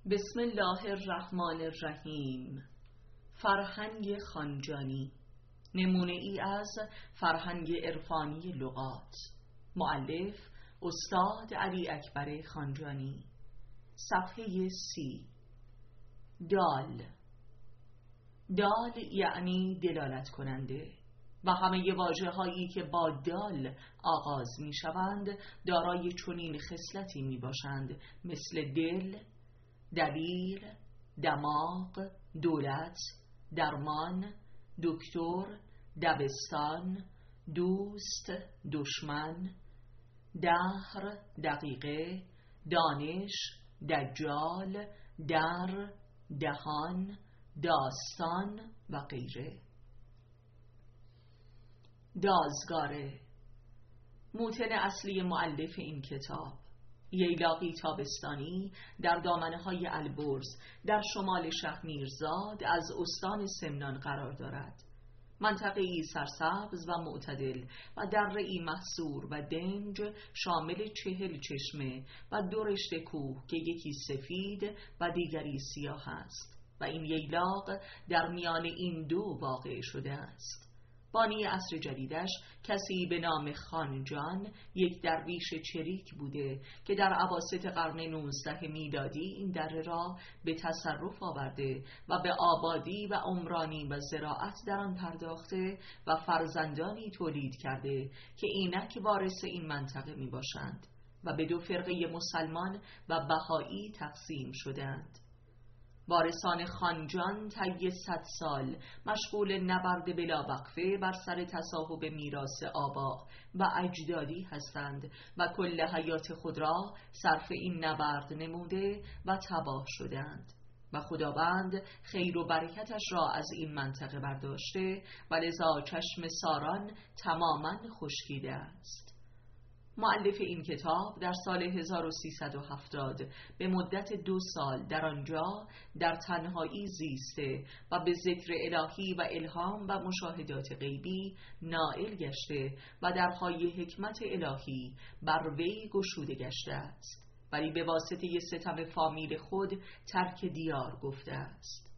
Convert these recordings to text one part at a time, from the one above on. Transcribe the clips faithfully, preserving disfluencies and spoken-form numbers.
بسم الله الرحمن الرحیم. فرهنگ خانجانی، نمونه ای از فرهنگ عرفانی لغات. مؤلف استاد علی اکبر خانجانی. صفحه سی. دال. دال یعنی دلالت کننده و همه واژه هایی که با دال آغاز می شوند دارای چنین خصلتی می باشند، مثل دل، دبیر، دماغ، دولت، درمان، دکتر، دبستان، دوست، دشمن، دهر، دقیقه، دانش، دجال، در، دهان، داستان و غیره. دازگاره، موتن اصلی مؤلف این کتاب. ییلاقی تابستانی در دامنه‌های البرز در شمال شهرمیرزاد از استان سمنان قرار دارد. منطقه‌ای سرسبز و معتدل و دره‌ای محصور و دنج شامل چهل چشمه و دو رشته کوه که یکی سفید و دیگری سیاه است و این ییلاق در میان این دو واقع شده است. بانی عصر جدیدش کسی به نام خانجان، یک درویش چریک بوده که در اواسط قرن نوزدهم میلادی این دره را به تصرف آورده و به آبادی و عمرانی و زراعت در آن پرداخته و فرزندانی تولید کرده که اینک وارث این منطقه می باشند و به دو فرقه مسلمان و بهایی تقسیم شدند. وارثان خانجان طی صد سال مشغول نبرد بلاوقفه بر سر تصاحب میراث آبا و اجدادی هستند و کل حیات خود را صرف این نبرد نموده و تباه شدند و خداوند خیر و برکتش را از این منطقه برداشته و لذا چشم ساران تماما خشکیده است. مؤلف این کتاب در سال هزار و سیصد و هفتاد به مدت دو سال در آنجا در تنهایی زیسته و به ذکر الهی و الهام و مشاهدات غیبی نائل گشته و درهای حکمت الهی بر وی گشوده گشته است، ولی به واسطه ستم فامیل خود ترک دیار گفته است.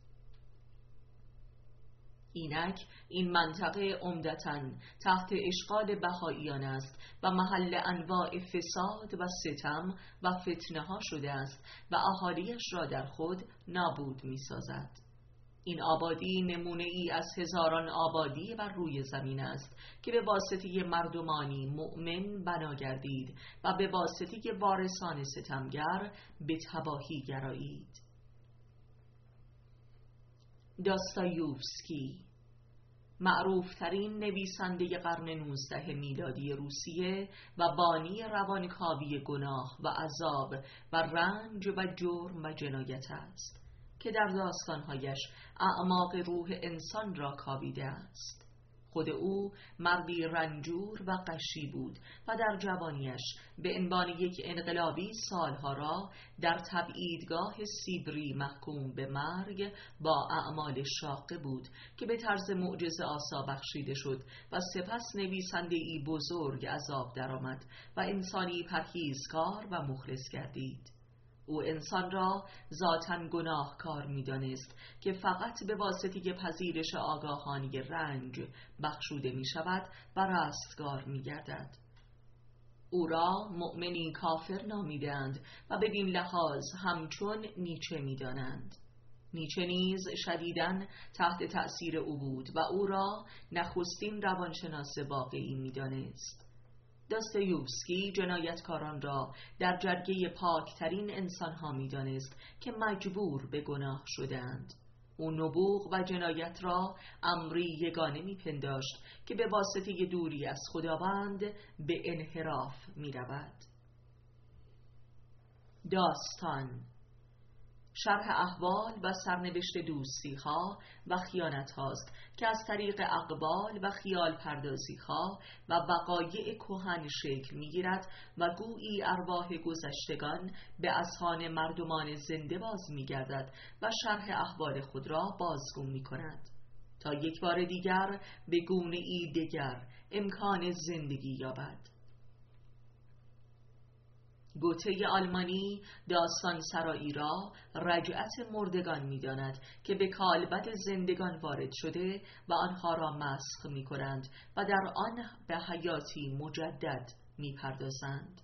اینک این منطقه عمدتاً تحت اشغال بهائیان است و محل انواع فساد و ستم و فتنه ها شده است و اهالیش را در خود نابود می سازد. این آبادی نمونه ای از هزاران آبادی بر روی زمین است که به واسطه مردمانی مؤمن بنا گردید و به واسطه وارثان ستمگر به تباهی گرایید. داستایوفسکی، معروف ترین نویسنده قرن نوزدهم میلادی روسیه و بانی روانکاوی گناه و عذاب و رنج و جرم و جنایت است که در داستانهایش اعماق روح انسان را کاویده است. خود او مردی رنجور و غشی بود و در جوانیش به عنوان یک انقلابی سالها را در تبعیدگاه سیبری محکوم به مرگ با اعمال شاقه بود که به طرز معجزه آسا بخشیده شد و سپس نویسنده‌ای بزرگ از آب درآمد و انسانی پرهیزکار و مخلص گردید. او انسان را ذاتاً گناهکار می‌دانست که فقط به واسطه پذیرش آگاهانه رنج بخشوده می شود و رستگار می گردد. او را مؤمنی کافر نامیدند و بدین لحاظ همچون نیچه می دانند. نیچه نیز شدیداً تحت تأثیر او بود و او را نخستین روانشناس واقعی می دانست. داستایوفسکی جنایتکاران را در جرگه پاکترین انسانها می دانست که مجبور به گناه شدند. او نبوغ و جنایت را امری یگانه می پنداشت که به واسطه دوری از خداوند به انحراف می رود. داستان، شرح احوال و سرنوشت دوستی ها و خیانت هاست که از طریق اقبال و خیال پردازی ها و وقایع کهن شکل می گیرد و گویی ارواح گذشتگان به اذهان مردمان زنده باز می گردد و شرح احوال خود را بازگو می کند تا یک بار دیگر به گونه ای دیگر امکان زندگی یابد. گوته آلمانی داستان سرایی را رجعت مردگان می داند که به کالبد زندگان وارد شده و آنها را مسخ می کنند و در آن به حیاتی مجدد می پردازند.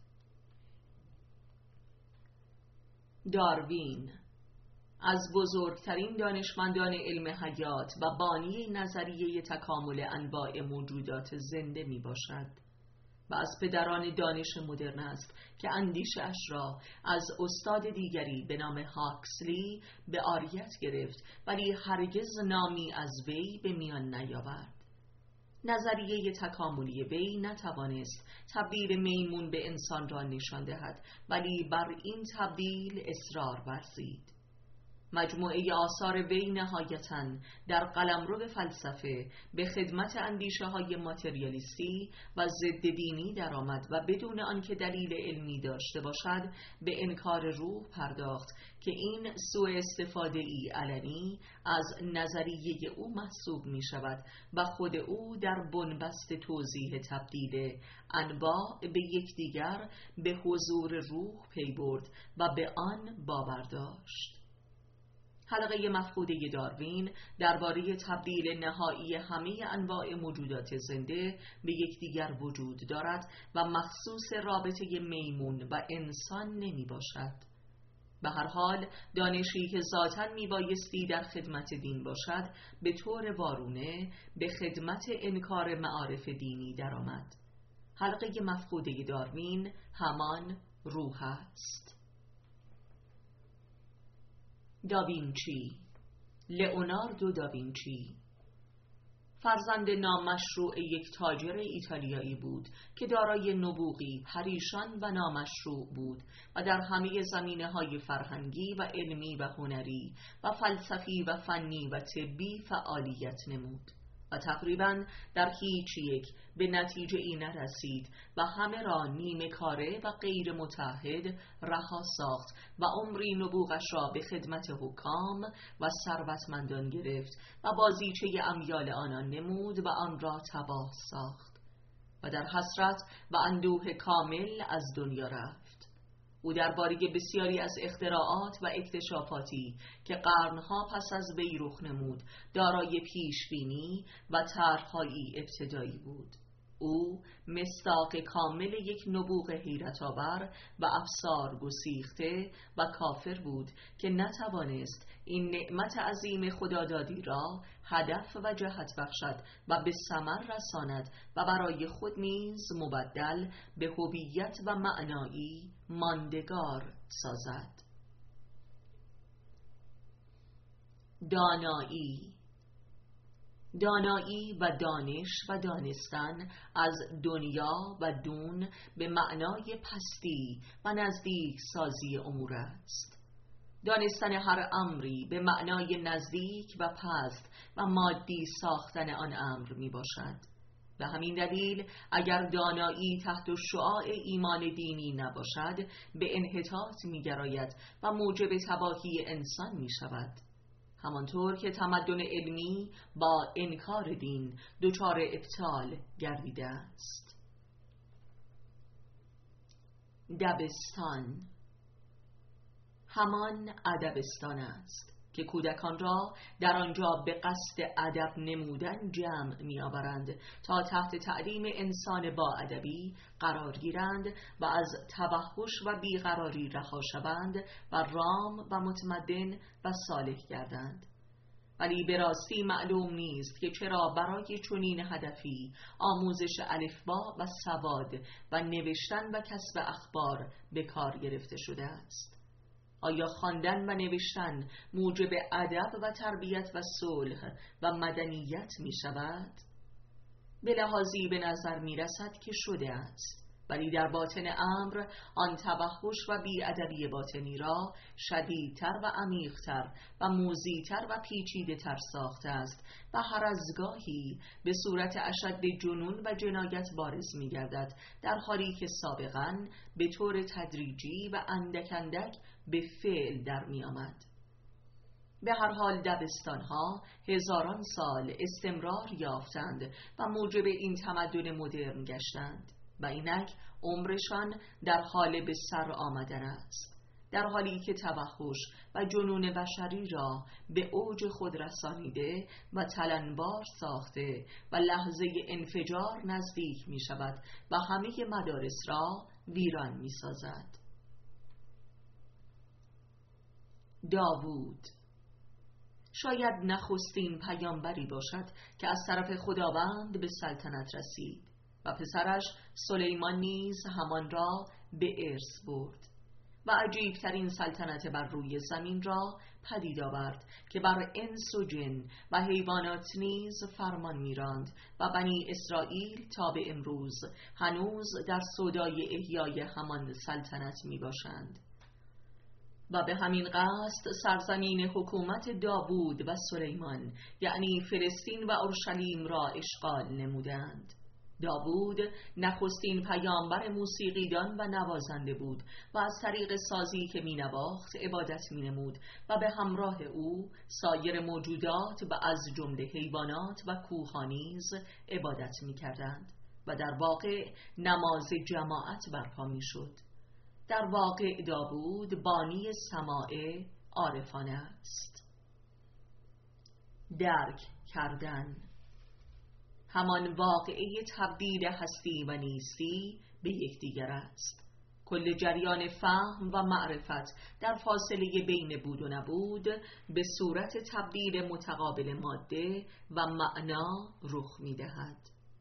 داروین از بزرگترین دانشمندان علم حیات و بانی نظریه تکامل انواع موجودات زنده می باشد و از پدران دانش مدرن است که اندیشه اش را از استاد دیگری به نام هاکسلی به عاریت گرفت ولی هرگز نامی از وی به میان نیاورد. نظریه تکاملی وی نتوانست تبدیل میمون به انسان را نشان دهد ولی بر این تبدیل اصرار ورزید. مجموعه آثار وی نهایتاً در قلمرو فلسفه به خدمت اندیشه های ماتریالیستی و ضد دینی درآمد و بدون آنکه دلیل علمی داشته باشد به انکار روح پرداخت که این سوء استفاده ای علنی از نظریه او محسوب می شود و خود او در بنبست توضیح تبدیل انواع به یکدیگر به حضور روح پی برد و به آن باور داشت. حلقه مفقوده داروین درباره تبدیل نهایی همه انواع موجودات زنده به یکدیگر وجود دارد و مخصوص رابطه میمون و انسان نمی باشد. به هر حال دانشی که ذاتاً می بایستی در خدمت دین باشد به طور وارونه به خدمت انکار معارف دینی درآمد. حلقه مفقوده داروین همان روح است. داوینچی، لئوناردو داوینچی فرزند نامشروع یک تاجر ایتالیایی بود که دارای نبوغی پریشان و نامشروع بود و در همه زمینه‌های فرهنگی و علمی و هنری و فلسفی و فنی و طبی فعالیت نمود و تقریباً در هیچ یک به نتیجه ای نرسید و همه را نیمه کاره و غیر متعهد رها ساخت و عمری نبوغش را به خدمت حکام و ثروتمندان گرفت و بازیچه امیال آنان نمود و آن را تباه ساخت و در حسرت و اندوه کامل از دنیا رفت. او درباره بسیاری از اختراعات و اکتشافاتی که قرنها پس از وی رخ نمود دارای پیشبینی و طرح‌های ابتدایی بود. او مصداق کامل یک نبوغ حیرت‌آور و افسار گسیخته و کافر بود که نتوانست این نعمت عظیم خدادادی را هدف و جهت بخشد و به ثمر رساند و برای خود نیز مبدل به هویت و معنایی ماندگار سازد. دانایی دانایی و دانش و دانستن از دنیا و دون به معنای پستی و نزدیک سازی امور است. دانستن هر امری به معنای نزدیک و پست و مادی ساختن آن امر می باشد. به همین دلیل اگر دانایی تحت شعاع ایمان دینی نباشد به انحطاط می گراید و موجب تباهی انسان می شود، همانطور که تمدن علمی با انکار دین دچار ابطال گردیده است. دبستان همان ادبستان است که کودکان را در آنجا به قصد ادب نمودن جمع می‌آورند تا تحت تعلیم انسان با ادبی قرار گیرند و از توحش و بیقراری رها شوند و رام و متمدن و صالح گردند. ولی به راستی معلوم نیست که چرا برای چنین هدفی آموزش الفبا و سواد و نوشتن و کسب اخبار به کار گرفته شده است. آیا خواندن و نوشتن موجب ادب و تربیت و صلح و مدنیت می شود؟ به لحاظی به نظر می رسد که شده است، ولی در باطن امر آن توحش و بی‌ادبی باطنی را شدیدتر و عمیق‌تر و موذی‌تر و پیچیده‌تر ساخته است و هر از گاهی به صورت اشد جنون و جنایت بارز می‌گردد، در حالی که سابقاً به طور تدریجی و اندک اندک به فعل در می‌آمد. به هر حال دبستان‌ها هزاران سال استمرار یافتند و موجب این تمدن مدرن گشتند. و اینک عمرشان در حال به سر آمدن است، در حالی که توحش و جنون بشری را به اوج خود رسانیده و تلنبار ساخته و لحظه انفجار نزدیک می شود و همه مدارس را ویران می سازد. داوود شاید نخستین پیامبری باشد که از طرف خداوند به سلطنت رسید و پسرش سلیمان نیز همان را به ارث برد و عجیبترین سلطنت بر روی زمین را پدید آورد که بر انس و جن و حیوانات نیز فرمان می‌راند و بنی اسرائیل تا به امروز هنوز در سودای احیای همان سلطنت میباشند. و به همین قصد سرزمین حکومت داوود و سلیمان یعنی فلسطین و اورشلیم را اشغال نمودند. داوود نخستین پیامبر موسیقیدان و نوازنده بود و از طریق سازی که می نواخت عبادت می نمود و به همراه او سایر موجودات و از جمله حیوانات و کوه‌ها نیز عبادت می کردند و در واقع نماز جماعت برپا می شد. در واقع داوود بانی سماع عارفانه است. درک کردن همان واقعه تبدیل هستی و نیستی به یکدیگر است. کل جریان فهم و معرفت در فاصله بین بود و نبود به صورت تبدیل متقابل ماده و معنا رخ می‌دهد.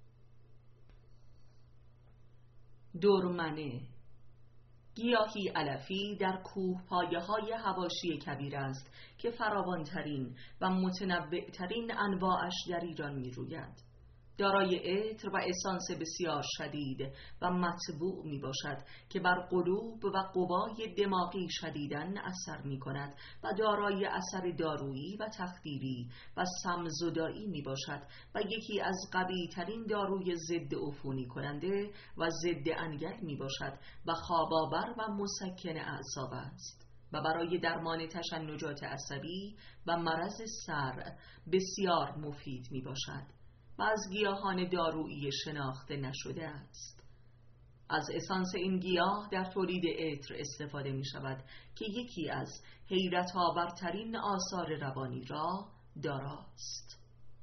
دورمنه گیاهی علفی در کوه پایه های حواشی کبیر است که فراوانترین و متنوعترین انواعش در ایران می روید. دارای عطر و اسانس بسیار شدید و مطبوع می باشد که بر قلوب و قوای دماغی شدیداً اثر می کند و دارای اثر دارویی و تخدیری و سمزدایی می باشد و یکی از قوی ترین داروی ضد عفونی کننده و ضد انگل می باشد و خواب‌آور و مسکن اعصاب است و برای درمان تشنجات عصبی و مرض سر بسیار مفید می باشد و از گیاهان دارویی شناخته نشده است. از اسانس این گیاه در تولید عطر استفاده می شود که یکی از حیرت آورترین آثار روانی را داراست.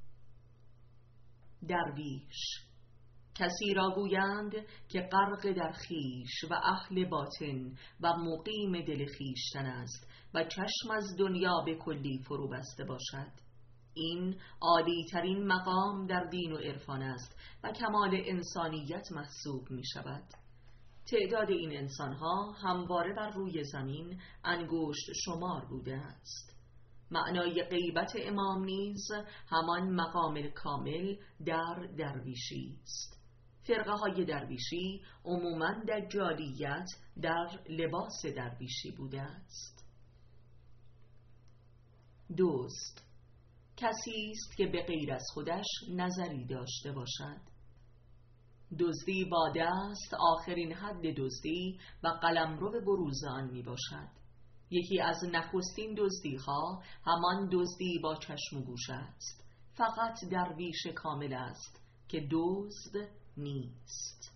درویش کسی را گویند که غرق در خویش و اهل باطن و مقیم دل خویشتن است و چشم از دنیا به کلی فرو بسته باشد. این عالی ترین مقام در دین و عرفان است و کمال انسانیت محسوب می شود. تعداد این انسانها همواره بر روی زمین انگشت شمار بوده است. معنای غیبت امام نیز همان مقام کامل در درویشی است. فرقه های درویشی عموماً دجالیت در لباس درویشی بوده است. دوست کسی است که به غیر از خودش نظری داشته باشد. دزدی با دست آخرین حد دزدی و قلمرو بروز آن می باشد. یکی از نخستین دزدی‌ها همان دزدی با چشم و گوش است. فقط درویش کامل است که دزد نیست.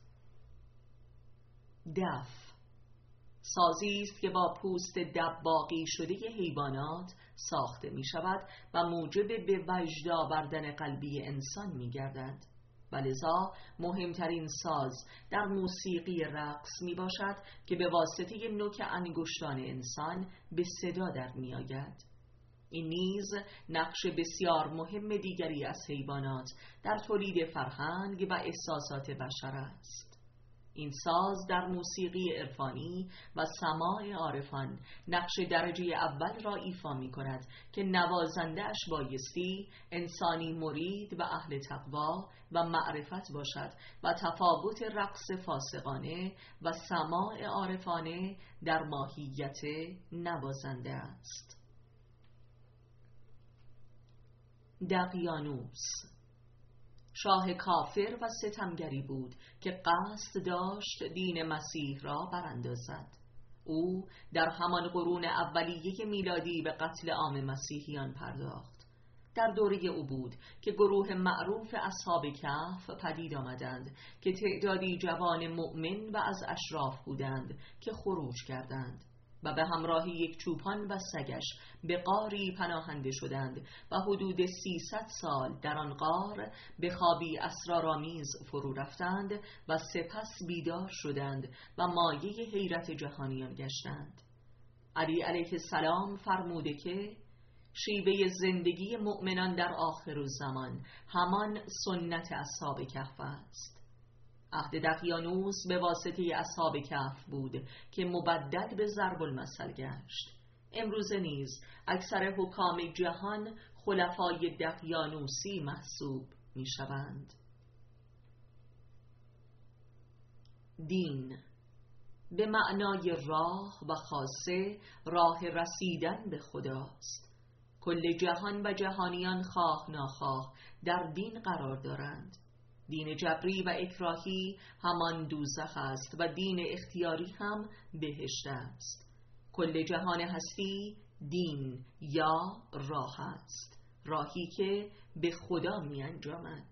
دف سازی است که با پوست دباغی شده حیوانات ساخته می شود و موجب به وجد آوردن قلبی انسان می گردد و لذا مهمترین ساز در موسیقی رقص می باشد که به واسطه نوک انگشتان انسان به صدا در می آید. این نیز نقش بسیار مهم دیگری از حیوانات در تولید فرهنگ و احساسات بشر است. این ساز در موسیقی عرفانی و سماع عارفان نقش درجه اول را ایفا می کند که نوازنده‌اش بایستی انسانی مرید و اهل تقوا و معرفت باشد و تفاوت رقص فاسقانه و سماع عارفانه در ماهیت نوازنده است. دقیانوس شاه کافر و ستمگری بود که قصد داشت دین مسیح را براندازد. او در همان قرون اولیه میلادی به قتل عام مسیحیان پرداخت در دوره او بود که گروه معروف اصحاب کهف پدید آمدند که تعدادی جوان مؤمن و از اشراف بودند که خروج کردند و به همراهی یک چوپان و سگش به غاری پناهنده شدند و حدود سیصد سال در آن غار به خوابی اسرارآمیز فرو رفتند و سپس بیدار شدند و مایه حیرت جهانیان گشتند. علی علیه السلام فرموده که شیوه زندگی مؤمنان در آخرالزمان همان سنت اصحاب کهف است. عهد دقیانوس به واسطه اصحاب کهف بود که مبدل به ضرب المثل گشت. امروزه نیز اکثر حکام جهان خلفای دقیانوسی محسوب می شوند. دین به معنای راه و خاصه راه رسیدن به خداست. کل جهان و جهانیان خواه ناخواه در دین قرار دارند. دین جبری و اکراهی همان دوزخ است و دین اختیاری هم بهشت است. کل جهان هستی دین یا راه است، راهی که به خدا می انجامد.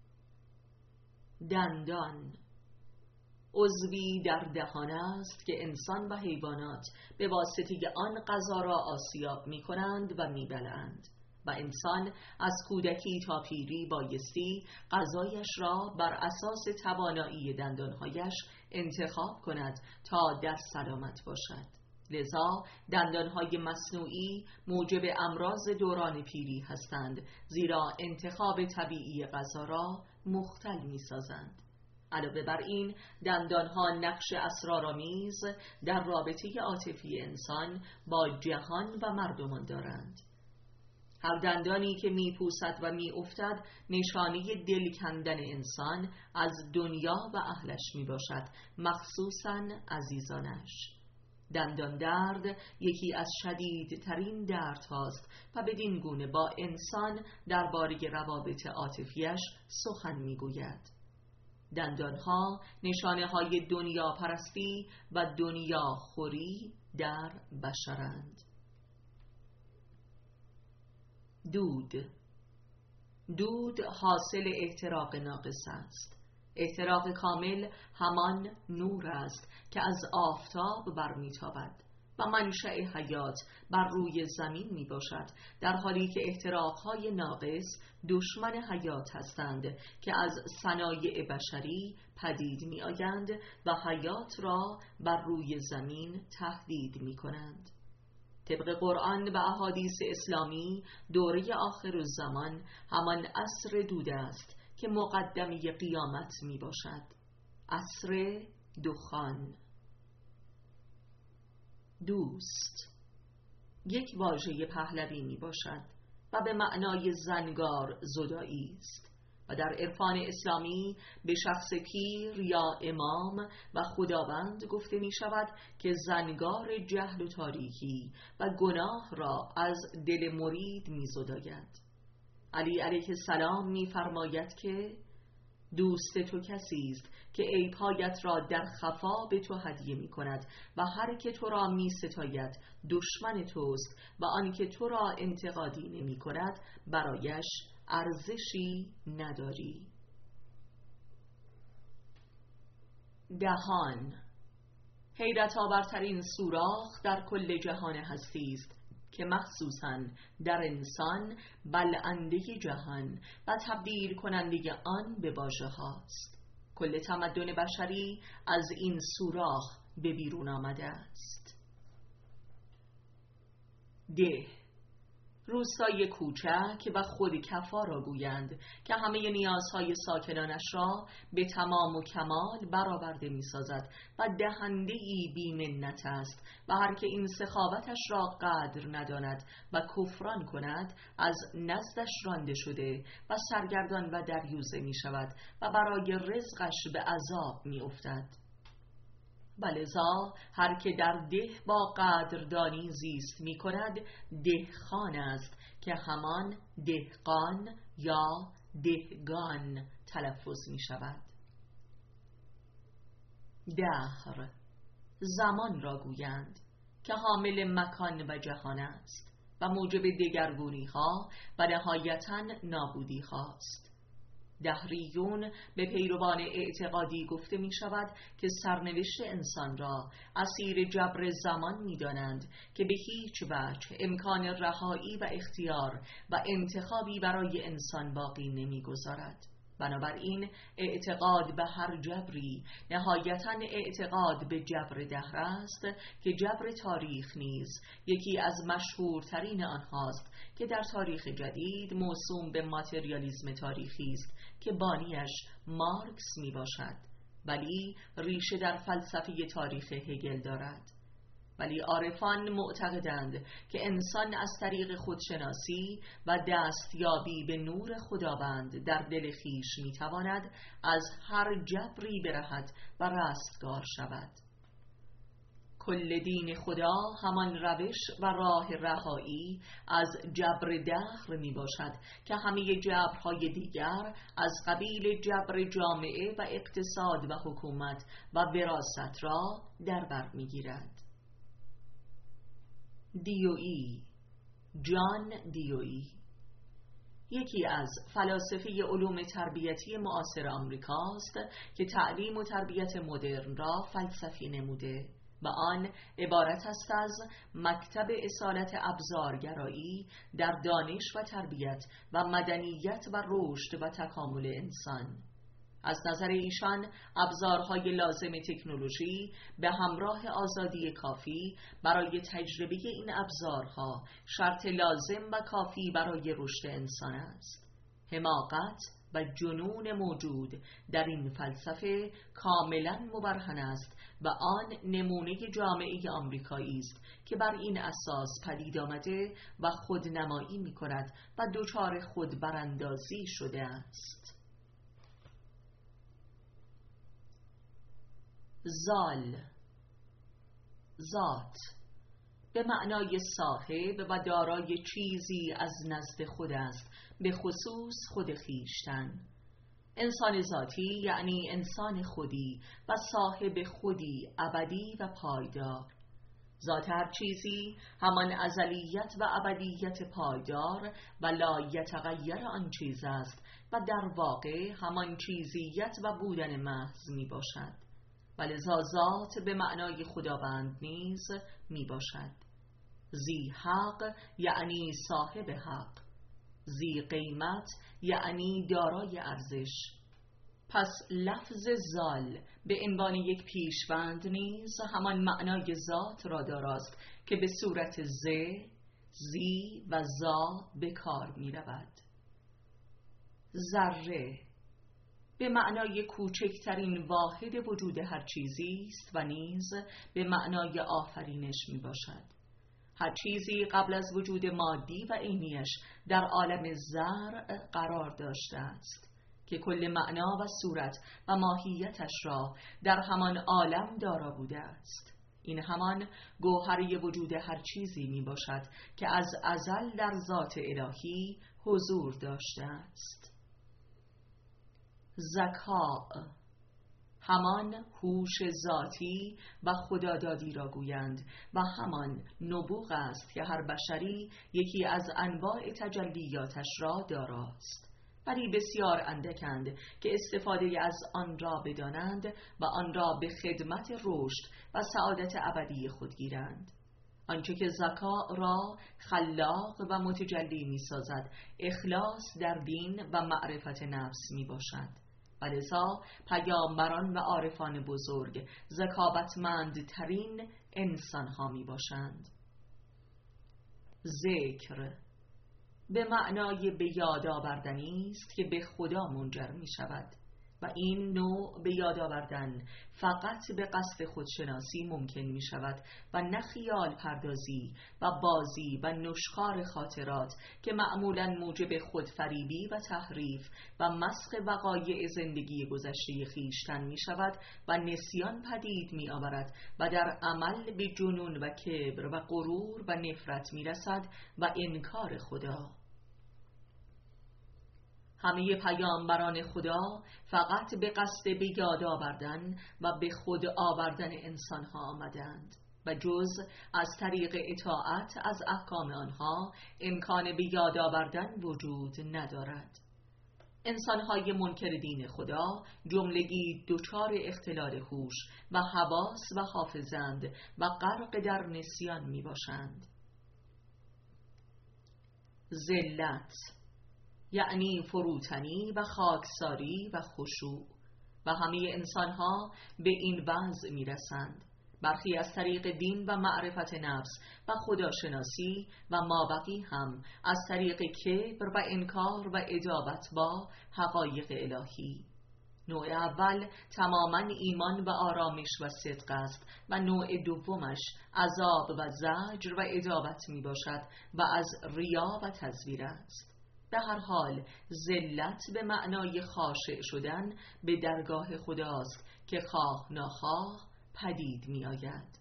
دندان عضوی در دهان است که انسان و حیوانات به واسطه آن غذا را آسیاب می کنند و می بلند و انسان از کودکی تا پیری بایستی غذایش را بر اساس توانایی دندانهایش انتخاب کند تا در سلامت باشد. لذا دندانهای مصنوعی موجب امراض دوران پیری هستند، زیرا انتخاب طبیعی غذا را مختل می سازند. علاوه بر این دندانها نقش اسرارآمیز در رابطه عاطفی انسان با جهان و مردمان دارند. هر دندانی که می پوسد و می افتد نشانه دل کندن انسان از دنیا و اهلش می باشد، مخصوصاً عزیزانش. دندان درد یکی از شدیدترین دردهاست و بدین گونه با انسان درباره روابط عاطفیش سخن می گوید. دندانها نشانه های دنیا پرستی و دنیا خوری در بشرند. دود دود حاصل احتراق ناقص است. احتراق کامل همان نور است که از آفتاب برمیتابد و منشأ حیات بر روی زمین می باشد، در حالی که احتراقهای ناقص دشمن حیات هستند که از صنایع بشری پدید می آیند و حیات را بر روی زمین تهدید می کنند. طبق قرآن و احادیث اسلامی دوره آخرالزمان همان عصر دود است که مقدمه قیامت می باشد، عصر دخان. دوست یک واژه پهلوی می باشد و به معنای زنگار زدایی است و در عرفان اسلامی به شخص پیر یا امام و خداوند گفته می شود که زنگار جهل و تاریکی و گناه را از دل مرید می زداید. علی علیه السلام می فرماید که دوست تو کسی است که عیب‌هایت را در خفا به تو هدیه می کند و هر که تو را می ستاید دشمن توست و آن که تو را انتقادی نمی کند برایش ارزشی نداری. دهان حیرت آورترین سوراخ در کل جهان هستی است که مخصوصاً در انسان بلعنده جهان و تبدیل کننده آن به واژه هاست. کل تمدن بشری از این سوراخ به بیرون آمده است. ده روستای کوچک و خود کفا را گویند که همه نیازهای ساکنانش را به تمام و کمال برآورده می سازد و دهنده‌ای بی منت است و هر که این سخاوتش را قدر نداند و کفران کند از نزدش رانده شده و سرگردان و دریوزه می شود و برای رزقش به عذاب می افتد. ولذا هر که در ده با قدردانی زیست می کند دهخان است که همان دهقان یا دهگان تلفظ می شود. دهر زمان را گویند که حامل مکان و جهان است و موجب دگرگونی ها و نهایتاً نابودی هاست. دهریون به پیروان اعتقادی گفته می شود که سرنوشت انسان را اسیر جبر زمان می دانند که به هیچ وجه امکان رهایی و اختیار و انتخابی برای انسان باقی نمی گذارد. بنابراین اعتقاد به هر جبری نهایتاً اعتقاد به جبر دهر است که جبر تاریخ نیز یکی از مشهورترین آنهاست که در تاریخ جدید موسوم به ماتریالیسم تاریخی است که بانیش مارکس می باشد، ولی ریشه در فلسفه تاریخ هگل دارد. ولی عارفان معتقدند که انسان از طریق خودشناسی و دستیابی به نور خداوند در دل خویش میتواند از هر جبری برهد و رستگار شود. کل دین خدا همان روش و راه رهایی از جبر دهر می باشد که همه جبرهای دیگر از قبیل جبر جامعه و اقتصاد و حکومت و وراثت را در بر می گیرد. دیوئی، جان دیوئی، یکی از فلاسفه علوم تربیتی معاصر آمریکاست که تعلیم و تربیت مدرن را فلسفی نموده و آن عبارت است از مکتب اصالت ابزارگرایی در دانش و تربیت و مدنیت و رشد و تکامل انسان. از نظر ایشان ابزارهای لازم تکنولوژی به همراه آزادی کافی برای تجربه این ابزارها شرط لازم و کافی برای رشد انسان است. حماقت و جنون موجود در این فلسفه کاملا مبرهن است و آن نمونه جامعه آمریکایی است که بر این اساس پدید آمده و خودنمایی می کند و دچار خودبراندازی شده است. زال، ذات، به معنای صاحب و دارای چیزی از نزد خود است، به خصوص خود خویشتن. انسان ذاتی یعنی انسان خودی و صاحب خودی ابدی و پایدار. ذات هر چیزی همان ازلیت و ابدیت پایدار و لا یتغیر آن چیز است و در واقع همان چیزیت و بودن محض می باشد. ولذا ذات به معنای خداوند نیز می باشد. ذی حق یعنی صاحب حق، ذی قیمت یعنی دارای ارزش. پس لفظ زال به عنوان یک پیشوند نیز همان معنای ذات را داراست که به صورت ز، زی و زا به کار می رود. ذره به معنای کوچکترین واحد وجود هر چیزی است و نیز به معنای آفرینش می باشد. هر چیزی قبل از وجود مادی و عینیش در عالم زرع قرار داشته است که کل معنا و صورت و ماهیتش را در همان عالم دارا بوده است. این همان گوهری وجود هر چیزی می باشد که از ازل در ذات الهی حضور داشته است. ذکاء همان هوش ذاتی و خدادادی را گویند و همان نبوغ است که هر بشری یکی از انواع تجلیاتش را داراست، ولی بسیار اندکند که استفاده از آن را بدانند و آن را به خدمت رشد و سعادت ابدی خود گیرند. آنچه که ذکاء را خلاق و متجلی می سازد اخلاص در دین و معرفت نفس می باشد. ولذا پیامبران و عارفان بزرگ ذکاوتمندترین انسان ها می باشند. ذکر به معنای به یاد آوردنی است که به خدا منجر می شود و این نوع به یاد آوردن فقط به قصد خودشناسی ممکن می شود و نه خیال پردازی و بازی و نشخوار خاطرات که معمولاً موجب خودفریبی و تحریف و مسخ وقایع زندگی گذشته خویشتن می شود و نسیان پدید می آورد و در عمل به جنون و کبر و غرور و نفرت می رسد و انکار خدا. همه پیامبران خدا فقط به قصد به یاد آوردن و به خود آوردن انسانها آمدند. و جز از طریق اطاعت از احکام آنها امکان به یاد آوردن وجود ندارد. انسان‌های منکر دین خدا جملگی دچار اختلال هوش و حواس و حافظند و غرق در نسیان می باشند. ذلت یعنی فروتنی و خاکساری و خشوع، و همه انسان‌ها به این وضع می رسند، برخی از طریق دین و معرفت نفس و خداشناسی و مابقی هم از طریق کبر و انکار و ادابت با حقایق الهی. نوع اول تماما ایمان و آرامش و صدق است و نوع دومش عذاب و زجر و ادابت می باشد و از ریا و تزویر است. به هر حال ذلت به معنای خاشع شدن به درگاه خداست که خواه ناخواه پدید می آید.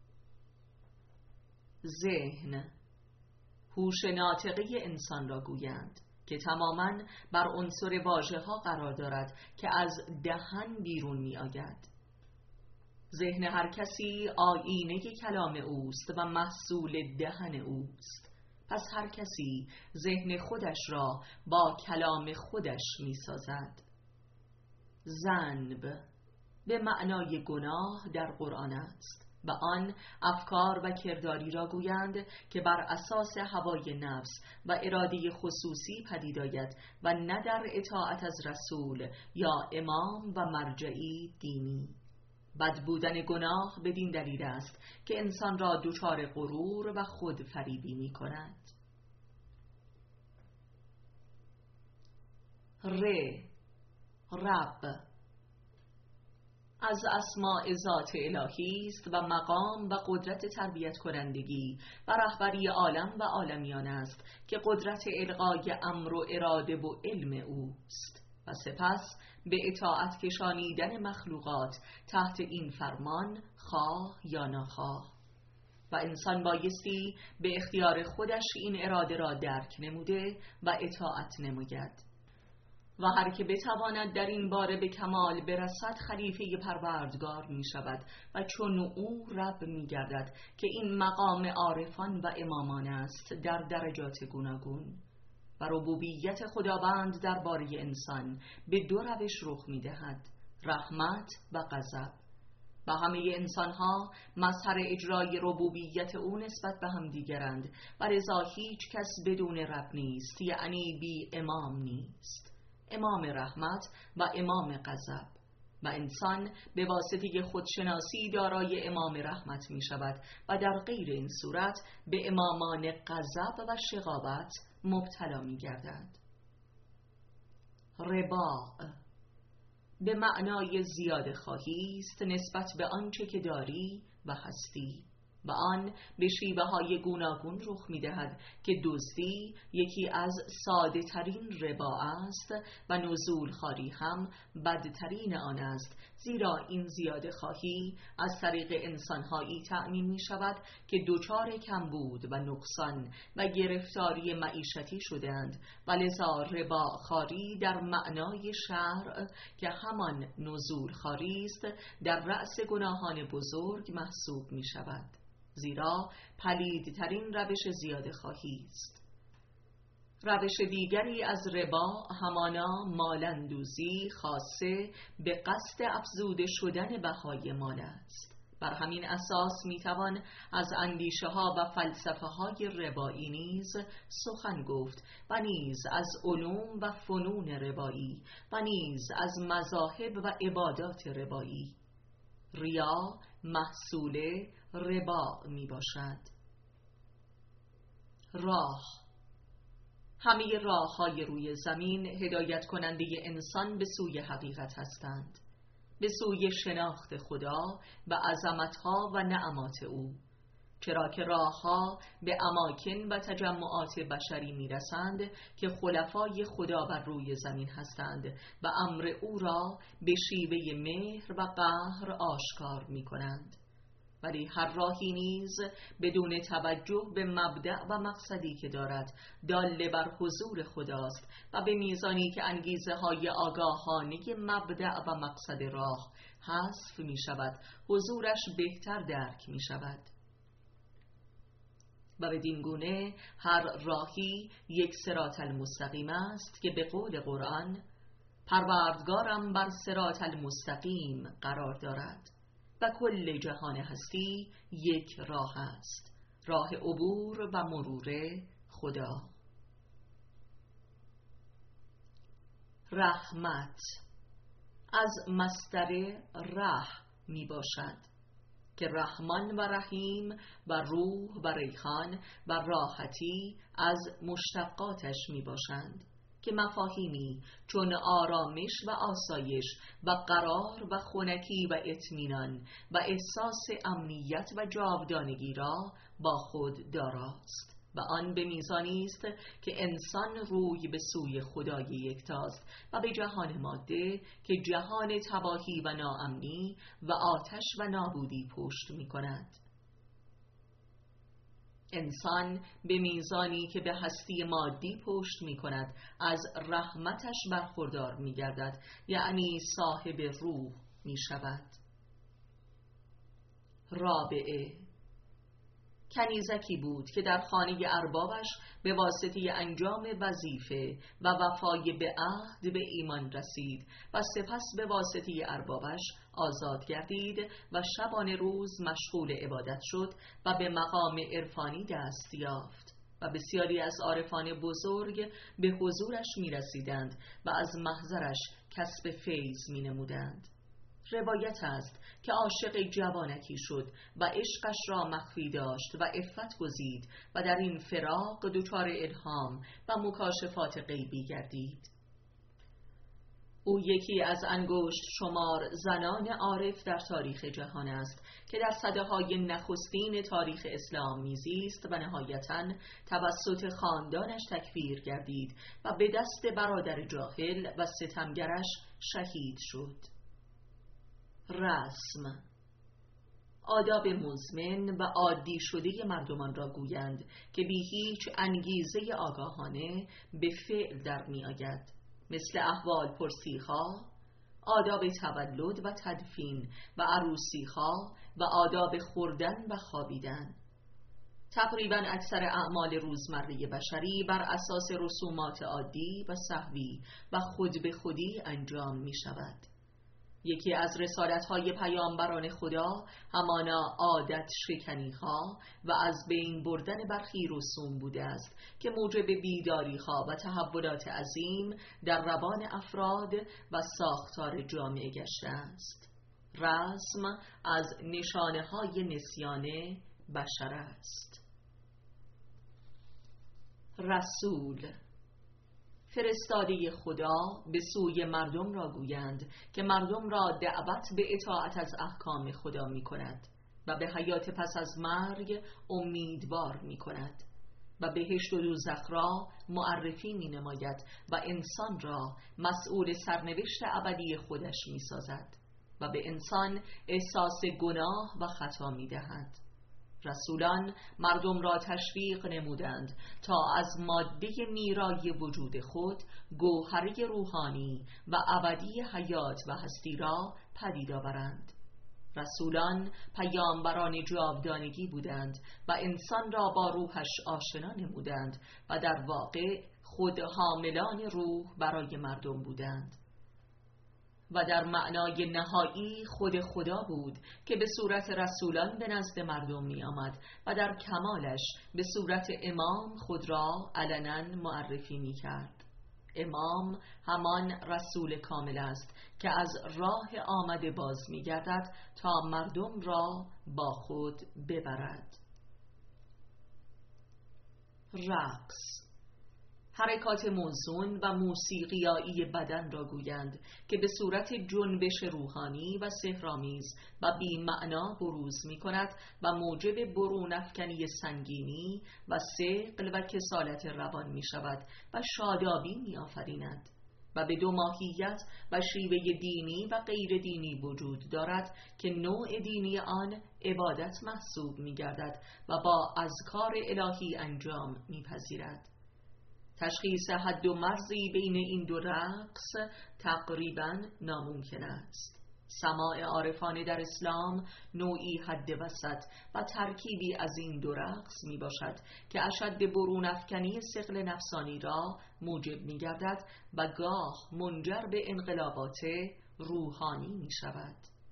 ذهن هوش ناطقه انسان را گویند که تماماً بر عنصر واژه ها قرار دارد که از دهن بیرون می آید. ذهن هر کسی آیینه کلام اوست و محصول دهن اوست. پس هر کسی ذهن خودش را با کلام خودش می سازد. ذنب به معنای گناه در قرآن است و آن افکار و کرداری را گویند که بر اساس هوای نفس و اراده خصوصی پدید آید و نه در اطاعت از رسول یا امام و مرجعی دینی. بد بودن گناه بدین دلیل است که انسان را دچار غرور و خودفریبی می کند. ر رب از اسماء ذات الهی است و مقام و قدرت تربیت کنندگی و رهبری عالم و عالمیان است که قدرت القای امر و اراده و علم اوست و سپس به اطاعت کشانیدن مخلوقات تحت این فرمان خواه یا نخواه، و انسان بایستی به اختیار خودش این اراده را درک نموده و اطاعت نماید. و هر که بتواند در این باره به کمال برسد خلیفه پروردگار می شود و چون او رب می گردد که این مقام عارفان و امامان است در درجات گوناگون. و ربوبیت خداوند درباره انسان به دو روش رخ می دهد: رحمت و غضب. و همه انسانها مظهر اجرای ربوبیت او نسبت به هم دیگرند و لذا هیچ کس بدون رب نیست، یعنی بی امام نیست، امام رحمت و امام غضب. و انسان به واسطه خودشناسی دارای امام رحمت می شود و در غیر این صورت به امامان غضب و شقاوت مبتلا می گردد. ربا به معنای زیاده خواهی است نسبت به آنچه که داری و هستی، و آن به شیوه های گوناگون رخ می دهد که دزدی یکی از ساده ترین ربا است و نزول خواری هم بدترین آن است، زیرا این زیاده خواهی از طریق انسانهایی تأمین می شود که دچار کمبود و نقصان و گرفتاری معیشتی شدند و لذا ربا خواری در معنای شرع که همان نزول خواری است در رأس گناهان بزرگ محسوب می شود، زیرا پلیدترین روش زیاده خواهی است. روش دیگری از ربا همانا مالندوزی خاصه به قصد افزوده شدن بهای مال است. بر همین اساس میتوان از اندیشه ها و فلسفه های ربایی نیز سخن گفت و نیز از علوم و فنون ربایی و نیز از مذاهب و عبادات ربایی. ریا محصول ربا می باشد. راه همه راه های روی زمین هدایت کننده انسان به سوی حقیقت هستند، به سوی شناخت خدا و عظمتها و نعمات او، چرا که راهها به اماکن و تجمعات بشری میرسند که خلفای خدا بر روی زمین هستند و امر او را به شیوه مهر و قهر آشکار می کنند. ولی هر راهی نیز بدون توجه به مبدأ و مقصدی که دارد دال بر حضور خداست و به میزانی که انگیزه های آگاهانه مبدأ و مقصد راه حذف می شود حضورش بهتر درک می شود. و بدین گونه هر راهی یک صراط المستقیم است که به قول قرآن پروردگارم بر صراط المستقیم قرار دارد و کل جهان هستی یک راه است، راه عبور و مرور خدا. رحمت از مصدر رح می باشد که رحمان و رحیم و روح و ریحان و راحتی از مشتقاتش می باشند که مفاهیمی چون آرامش و آسایش و قرار و خنکی و اطمینان و احساس امنیت و جاودانگی را با خود داراست و آن به میزانی است که انسان روی به سوی خدای یکتاست و به جهان ماده که جهان تباهی و ناامنی و آتش و نابودی پشت می کند. انسان به میزانی که به هستی مادی پشت می کند از رحمتش برخوردار می گردد، یعنی صاحب روح می شود. رابعه کنیزکی بود که در خانه اربابش به واسطه انجام وظیفه و وفای به عهد به ایمان رسید و سپس به واسطه اربابش آزاد گردید و شبانه روز مشغول عبادت شد و به مقام عرفانی دست یافت و بسیاری از عارفان بزرگ به حضورش می رسیدند و از محضرش کسب فیض می نمودند. روایت است که عاشق جوانکی شد و عشقش را مخفی داشت و عفت گزید و در این فراق دچار الهام و مکاشفات غیبی گردید. او یکی از انگشت شمار زنان عارف در تاریخ جهان است که در سده‌های نخستین تاریخ اسلام میزیست و نهایتاً توسط خاندانش تکفیر گردید و به دست برادر جاهل و ستمگرش شهید شد. رسم آداب مزمن و عادی شده مردمان را گویند که بی هیچ انگیزه آگاهانه به فعل در می آید، مثل احوال پرسی‌ها، آداب تولد و تدفین و عروسی‌ها و آداب خوردن و خوابیدن. تقریباً اکثر اعمال روزمره بشری بر اساس رسومات عادی و سهوی و خود به خودی انجام می شود. یکی از رسالت‌های پیامبران خدا همانا عادت شکنی‌ها و از بین بردن برخی رسوم بوده است که موجب بیداری‌ها و تحولات عظیم در روان افراد و ساختار جامعه گشته است. رسم از نشانه‌های نسیان بشر است. رسول فرستاده خدا به سوی مردم را گویند که مردم را دعوت به اطاعت از احکام خدا می کند و به حیات پس از مرگ امیدوار می کند و بهشت و دوزخ را معرفی می نماید و انسان را مسئول سرنوشت ابدی خودش می سازد و به انسان احساس گناه و خطا می دهد. رسولان مردم را تشویق نمودند تا از ماده میرای وجود خود گوهره روحانی و ابدی حیات و هستی را پدید آورند. رسولان پیامبران جاودانگی بودند و انسان را با روحش آشنا نمودند و در واقع خود حاملان روح برای مردم بودند و در معنای نهایی خود خدا بود که به صورت رسولان به نزد مردم می آمد و در کمالش به صورت امام خود را علنا معرفی می کرد. امام همان رسول کامل است که از راه آمده باز می گردد تا مردم را با خود ببرد. رقص حرکات موزون و موسیقیایی بدن را گویند که به صورت جنبش روحانی و سحرآمیز و بی معنا بروز می کند و موجب برون افکنی سنگینی و ثقل و کسالت روان می شود و شادابی می آفریند و به دو ماهیت و شیوه دینی و غیر دینی وجود دارد که نوع دینی آن عبادت محسوب می گردد و با اذکار الهی انجام می پذیرد. تشخیص حد و مرزی بین این دو رقص تقریباً ناممکن است. سماع عارفانه در اسلام نوعی حد وسط و ترکیبی از این دو رقص می باشد که اشد برون افکنی ثقل نفسانی را موجب می گردد و گاه منجر به انقلابات روحانی می شود.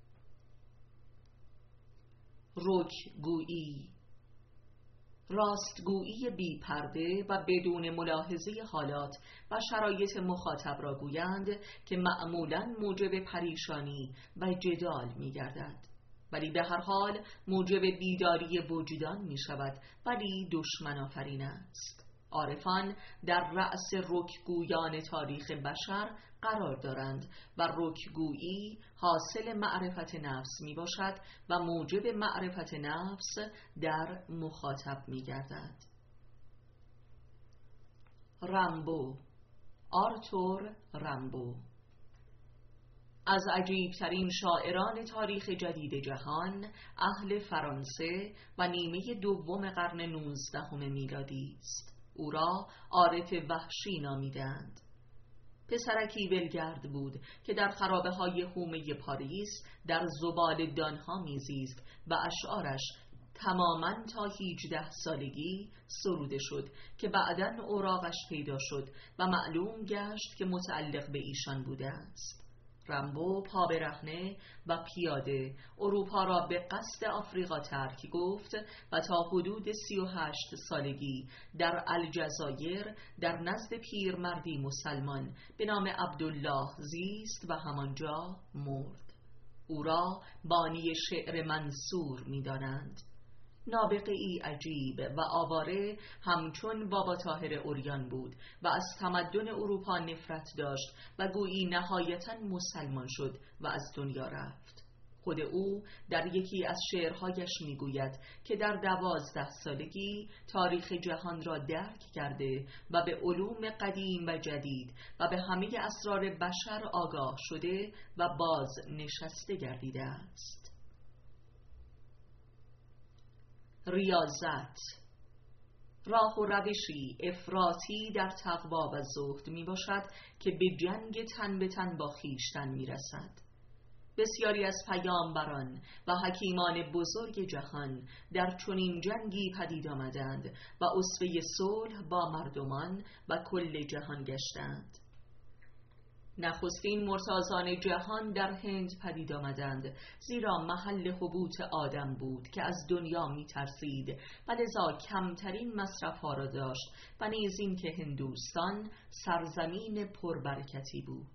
رکگویی، راستگویی بی پرده و بدون ملاحظه حالات و شرایط مخاطب را گویند که معمولاً موجب پریشانی و جدال می گردد، ولی به هر حال موجب بیداری وجدان می شود، ولی دشمن آفرین است. عارفان در رأس رکگویان تاریخ بشر قرار دارند و رکگویی حاصل معرفت نفس می باشد و موجب معرفت نفس در مخاطب می گردد. رامبو، آرتور رامبو، از عجیبترین شاعران تاریخ جدید جهان، اهل فرانسه و نیمه دوم قرن نوزدهم میلادی است. او را عارف وحشی نامیدند. پسرکی ولگرد بود که در خرابه های حومه پاریس در زبالدانها میزیست و اشعارش تماماً تا هجده سالگی سروده شد که بعداً اوراقش پیدا شد و معلوم گشت که متعلق به ایشان بوده است. رامبو پا برهنه و پیاده اروپا را به قصد آفریقا ترک گفت و تا حدود سی و هشت سالگی در الجزایر در نزد پیرمردی مسلمان به نام عبدالله زیست و همانجا مرد. او را بانی شعر منصور می دانند. نابغه ای عجیب و آواره همچون بابا طاهر عریان بود و از تمدن اروپا نفرت داشت و گویی نهایتاً مسلمان شد و از دنیا رفت. خود او در یکی از شعرهایش میگوید که در دوازده سالگی تاریخ جهان را درک کرده و به علوم قدیم و جدید و به همه اسرار بشر آگاه شده و باز نشسته گردیده است. ریاضت، راه و روشی افراطی در تقوا و زهد می باشد که به جنگ تن به تن با خویشتن می رسد. بسیاری از پیامبران و حکیمان بزرگ جهان در چنین جنگی پدید آمدند و اسوه صلح با مردمان و کل جهان گشتند. نخستین مرتاضان جهان در هند پدید آمدند، زیرا محل حبوط آدم بود که از دنیا می ترسید و لذا کمترین مصرف ها را داشت و نیز این که هندوستان سرزمین پربرکتی بود.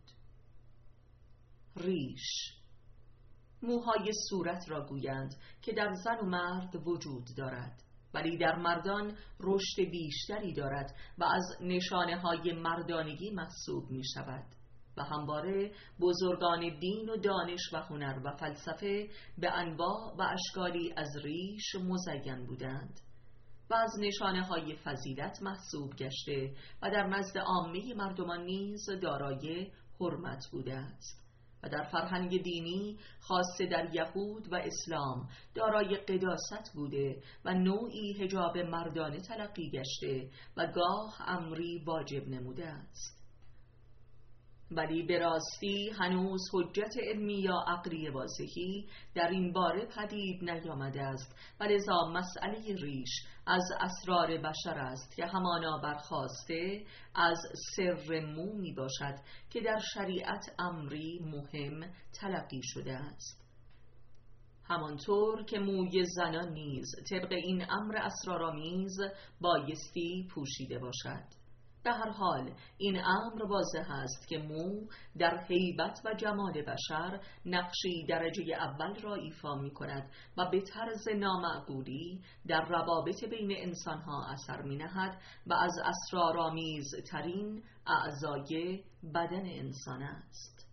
ریش، موهای صورت را گویند که در زن و مرد وجود دارد، ولی در مردان رشد بیشتری دارد و از نشانه های مردانگی محسوب می شود. و همواره بزرگان دین و دانش و هنر و فلسفه به انواع و اشکالی از ریش مزین بودند و از نشانه های فضیلت محسوب گشته و در نزد عامه مردمان نیز دارای حرمت بوده است و در فرهنگ دینی خاصه در یهود و اسلام دارای قداست بوده و نوعی حجاب مردانه تلقی گشته و گاه امری واجب نموده است. ولی به راستی هنوز حجت علمی یا عقلی واضحی در این باره پدید نیامده است و لذا مسئله ریش از اسرار بشر است که همانا برخاسته از سر مو می باشد که در شریعت امری مهم تلقی شده است، همانطور که موی زنان نیز طبق این امر اسرارآمیز بایستی پوشیده باشد. به هر حال این امر واضح است که مو در هیبت و جمال بشر نقشی درجه اول را ایفا می کند و به طرز نامعقولی در روابط بین انسانها اثر می نهد و از اسرارآمیز ترین اعضای بدن انسان است.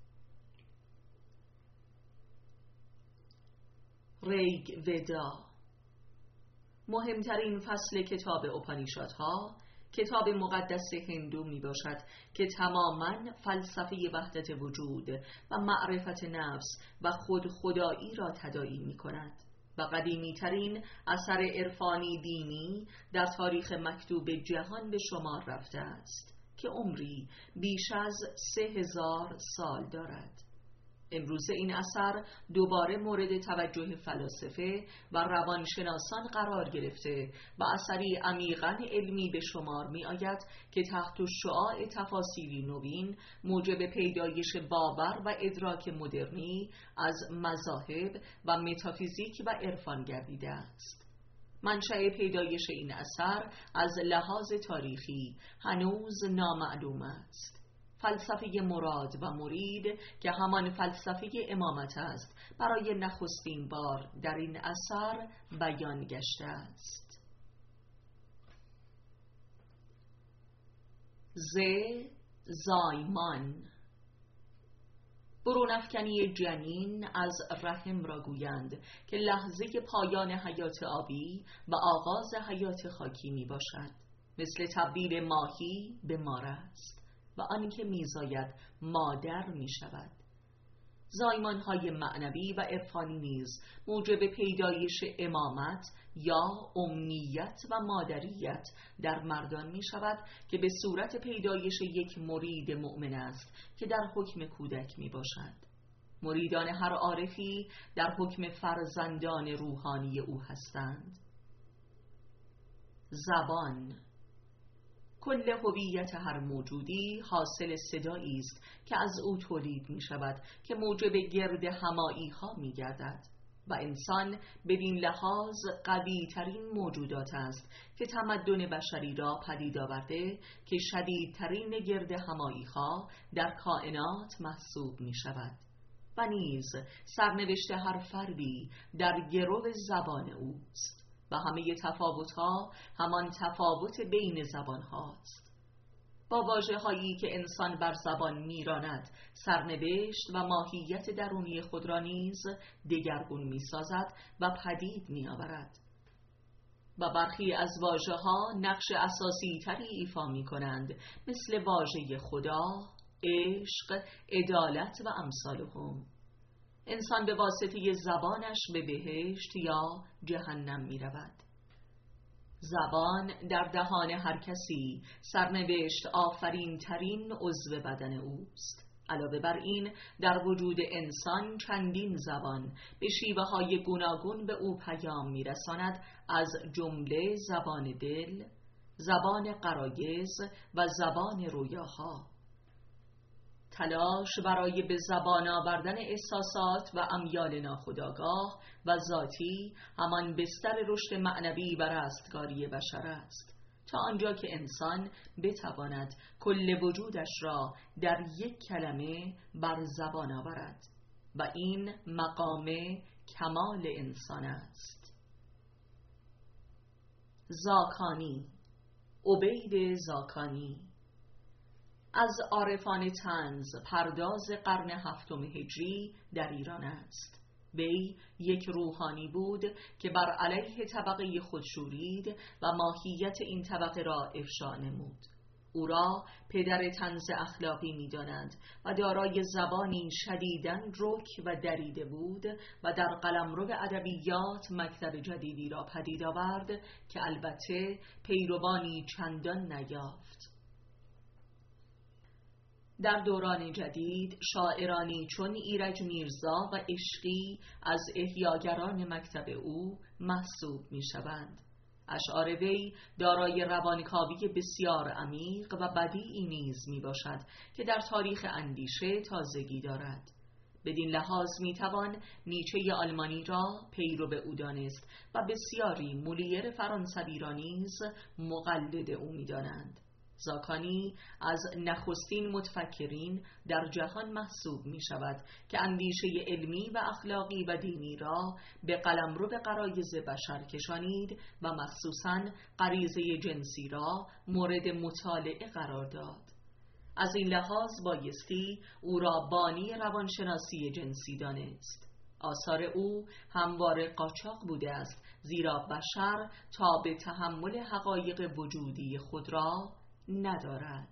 ریگ ودا، مهمترین فصل کتاب اپانیشادها، کتاب مقدس هندو می باشد که تماماً فلسفه وحدت وجود و معرفت نفس و خود خدایی را تداعی می کند و قدیمی ترین اثر عرفانی دینی در تاریخ مکتوب جهان به شمار رفته است که عمری بیش از سه هزار سال دارد. امروز این اثر دوباره مورد توجه فلاسفه و روانشناسان قرار گرفته و اثری عمیقاً علمی به شمار می آید که تحت شعاع تفاسیری نوین موجب پیدایش باور و ادراک مدرنی از مذاهب و متافیزیک و عرفان گردیده است. منشأ پیدایش این اثر از لحاظ تاریخی هنوز نامعلوم است. فلسفه مراد و مرید که همان فلسفه امامت است برای نخستین بار در این اثر بیان گشته است. ز زایمان، برونافکنی جنین از رحم را گویند که لحظه پایان حیات آبی و آغاز حیات خاکی می باشد، مثل تبدیل ماهی به مار است و آنکه میزاید مادر می شود. زایمانهای معنوی و عرفانی نیز موجب پیدایش امامت یا امیت و مادریت در مردان می شود که به صورت پیدایش یک مرید مؤمن است که در حکم کودک می باشد. مریدان هر عارفی در حکم فرزندان روحانی او هستند. زبان، کل هویت هر موجودی حاصل صدایی است که از او تولید می شود که موجب گرد همایی ها می گردد و انسان بدین لحاظ قوی ترین موجودات است که تمدن بشری را پدید آورده که شدیدترین گرد همایی ها در کائنات محسوب می شود و نیز سرنوشت هر فردی در گرو زبان اوست و همه تفاوت‌ها همان تفاوت بین زبان‌هاست. با واژه‌هایی که انسان بر زبان میراند سرنوشت و ماهیت درونی خود را نیز دگرگون می‌سازد و پدید می‌آورد و برخی از واژه‌ها نقش اساسی تری ایفا می‌کنند، مثل واژه خدا، عشق، عدالت و امثالهم. انسان به واسطه زبانش به بهشت یا جهنم می رود. زبان در دهان هر کسی سرنوشت آفرین ترین عضو بدن اوست. علاوه بر این در وجود انسان چندین زبان به شیوه های گوناگون به او پیام می رساند، از جمله زبان دل، زبان غرایز و زبان رویاها. تلاش برای به زبان آوردن احساسات و امیال ناخودآگاه و ذاتی همان بستر رشد معنوی و رستگاری بشر است، تا آنجا که انسان بتواند کل وجودش را در یک کلمه بر زبان آورد و این مقام کمال انسان است. زاکانی، عبید زاکانی، از عارفان طنز پرداز قرن هفتم هجری در ایران است. وی یک روحانی بود که بر علیه طبقه خود شورید و ماهیت این طبقه را افشا نمود. او را پدر طنز اخلاقی می دانند و دارای زبانی شدیداً رک و دریده بود و در قلمرو ادبیات مکتب جدیدی را پدید آورد که البته پیروانی چندان نیافت. در دوران جدید شاعرانی چون ایرج میرزا و عشقی از احیاگران مکتب او محسوب می شوند. اشعار وی دارای روانکاوی بسیار عمیق و بدیعی نیز می باشد که در تاریخ اندیشه تازگی دارد. بدین لحاظ می توان نیچه آلمانی را پیرو او دانست و بسیاری مولیر فرانسوی را نیز مقلد او می دانند. زاکانی از نخستین متفکرین در جهان محسوب می شود که اندیشه علمی و اخلاقی و دینی را به قلمرو به غرایز بشر کشانید و مخصوصاً غریزه جنسی را مورد مطالعه قرار داد. از این لحاظ بایستی او را بانی روانشناسی جنسی دانست. آثار او همواره قاچاق بوده است، زیرا بشر تا به تحمل حقایق وجودی خود را ندارد.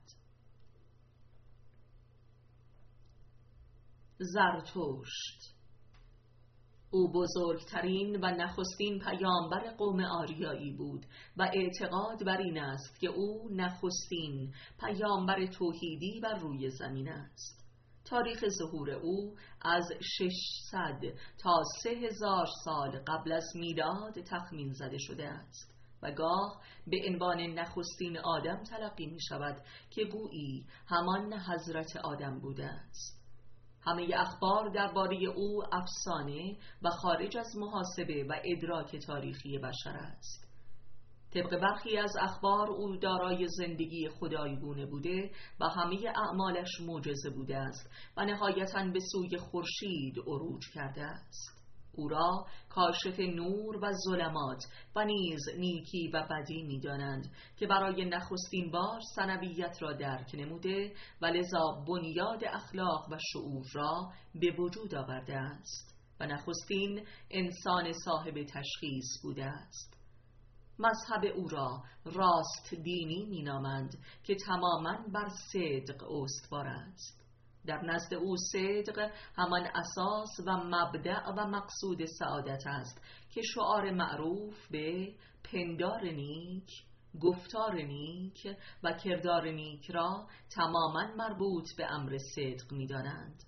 زرتشت او بزرگترین و نخستین پیامبر قوم آریایی بود و اعتقاد بر این است که او نخستین پیامبر توحیدی بر روی زمین است. تاریخ ظهور او از ششصد تا سه هزار سال قبل از میلاد تخمین زده شده است و گاه به عنوان نخستین آدم تلقی می شود که گویی همان حضرت آدم بوده است. همه اخبار درباره او افسانه و خارج از محاسبه و ادراک تاریخی بشر است. طبق برخی از اخبار او دارای زندگی خدایگونه بوده و همه اعمالش معجزه بوده است و نهایتاً به سوی خورشید عروج کرده است. او را کاشف نور و ظلمات و نیز نیکی و بدی می دانند که برای نخستین بار ثنویت را درک نموده و لذا بنیاد اخلاق و شعور را به وجود آورده است و نخستین انسان صاحب تشخیص بوده است. مذهب او را راست دینی می نامند که تماماً بر صدق استوار است. در نزد او صدق همان اساس و مبدأ و مقصود سعادت است که شعار معروف به پندار نیک، گفتار نیک و کردار نیک را تماماً مربوط به امر صدق می دانند.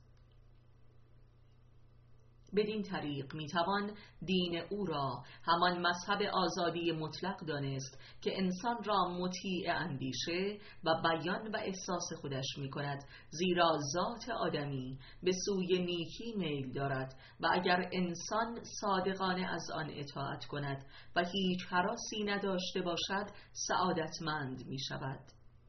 بدین طریق میتوان دین او را همان مذهب آزادی مطلق دانست که انسان را مطیع اندیشه و بیان و احساس خودش میکند، زیرا ذات آدمی به سوی نیکی میل دارد و اگر انسان صادقانه از آن اطاعت کند و هیچ هراسی نداشته باشد سعادتمند میشود.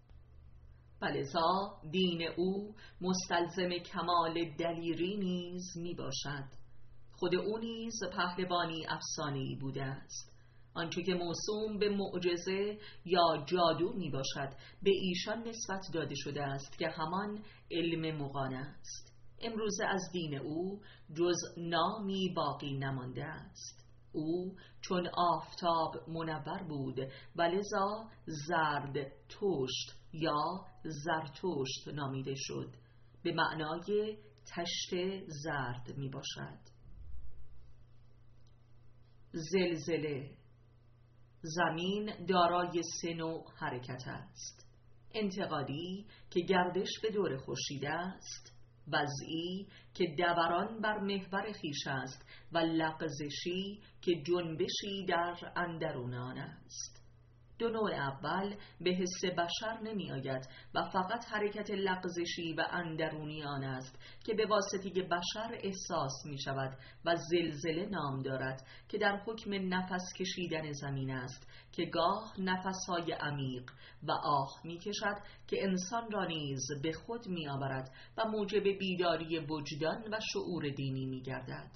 ولذا دین او مستلزم کمال دلیری نیز می باشد. خود او نیز پهلوانی افسانه‌ای بوده است. آنچه که موسوم به معجزه یا جادو می باشد به ایشان نسبت داده شده است که همان علم مغان است. امروزه از دین او جز نامی باقی نمانده است. او چون آفتاب منور بود و لذا زرد تشت یا زرتشت نامیده شد، به معنای تشت زرد می باشد. زلزله. زمین دارای سه نوع حرکت است: انتقالی که گردش به دور خورشید است، وضعی که دوران بر محور خویش است و لغزشی که جنبشی در اندرون آن است. دو نوع اول به حس بشر نمی آید و فقط حرکت لغزشی و اندرونی آن است که به واسطه بشر احساس می شود و زلزله نام دارد، که در حکم نفس کشیدن زمین است که گاه نفسهای عمیق و آه می کشد که انسان را نیز به خود می آورد و موجب بیداری وجدان و شعور دینی می گردد.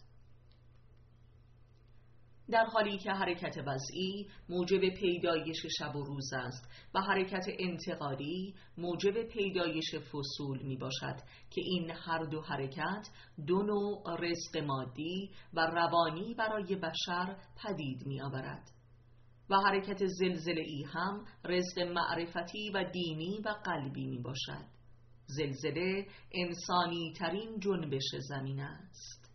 در حالی که حرکت وضعی موجب پیدایش شب و روز است و حرکت انتقالی موجب پیدایش فصول می باشد که این هر دو حرکت دو نوع رزق مادی و روانی برای بشر پدید می آورد. و حرکت زلزله‌ای هم رزق معرفتی و دینی و قلبی می باشد. زلزله انسانی ترین جنبش زمین است.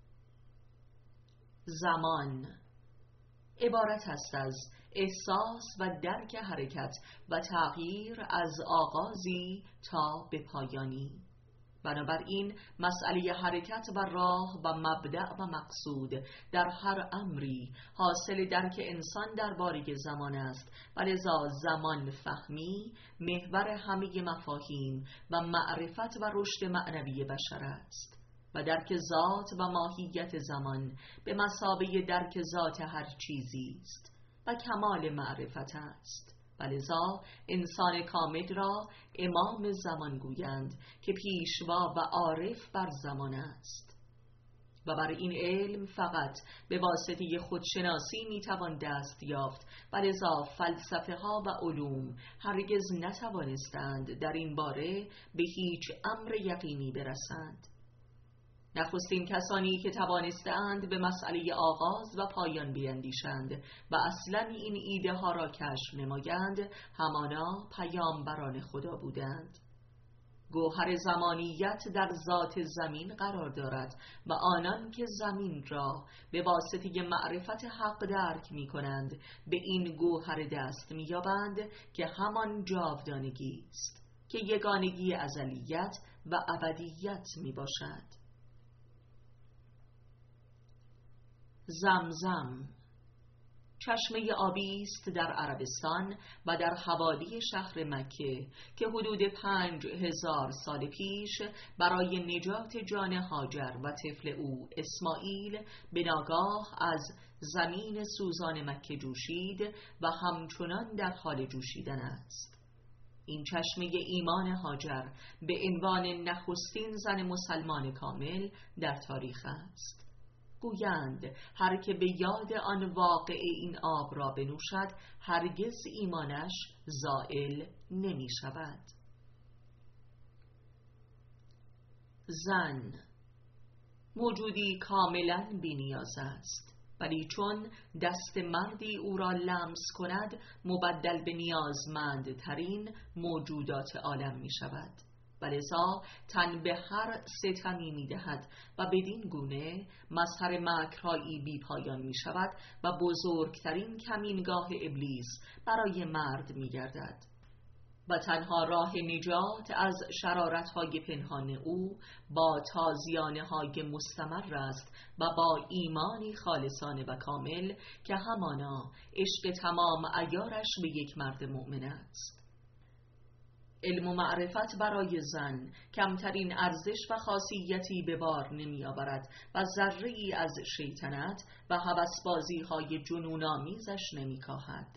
زمان عبارت است از احساس و درک حرکت و تغییر از آغازی تا به پایانی. بنابراین مسئله حرکت و راه و مبدأ و مقصود در هر امری حاصل درک انسان درباره زمان است و لذا زمان فهمی محور همه مفاهیم و معرفت و رشد معنوی بشر است و درک ذات و ماهیت زمان به مثابه درک ذات هر چیزی است و کمال معرفت است. ولذا انسان کامل را امام زمان گویند که پیشوا و عارف بر زمان است و بر این علم فقط به واسطه خودشناسی میتوان دست یافت. ولذا فلسفه ها و علوم هرگز نتوانستند در این باره به هیچ امر یقینی برسند. نخستین کسانی که توانستند به مسئله آغاز و پایان بیندیشند و اصلا این ایده ها را کشف نمایند همانا پیامبران خدا بودند. گوهر زمانیت در ذات زمین قرار دارد و آنان که زمین را به واسطه معرفت حق درک می کنند به این گوهر دست می یابند که همان جاودانگی است که یگانگی ازلیت و ابدیت می باشد. زمزم چشمه آبی است در عربستان و در حوالی شهر مکه که حدود پنج هزار سال پیش برای نجات جان هاجر و طفل او اسماعیل به ناگاه از زمین سوزان مکه جوشید و همچنان در حال جوشیدن است. این چشمه ایمان هاجر به عنوان نخستین زن مسلمان کامل در تاریخ است. گویند هر که به یاد آن واقع این آب را بنوشد هرگز ایمانش زائل نمی شود. زن موجودی کاملا بی‌نیاز است، ولی چون دست مردی او را لمس کند مبدل به نیازمندترین موجودات عالم می شود و لذا تن به هر ستمی می دهد و بدین گونه مظهر مکرهایی بی پایان می شود و بزرگترین کمینگاه ابلیس برای مرد می گردد و تنها راه نجات از شرارت‌های پنهان او با تازیانه‌های مستمر است و با ایمانی خالصانه و کامل که همانا عشق تمام عیارش به یک مرد مؤمن است. علم و معرفت برای زن کمترین ارزش و خاصیتی به بار نمی آورد و ذره‌ای از شیطنت و هوسبازی‌های جنون‌آمیزش نمی کاهد.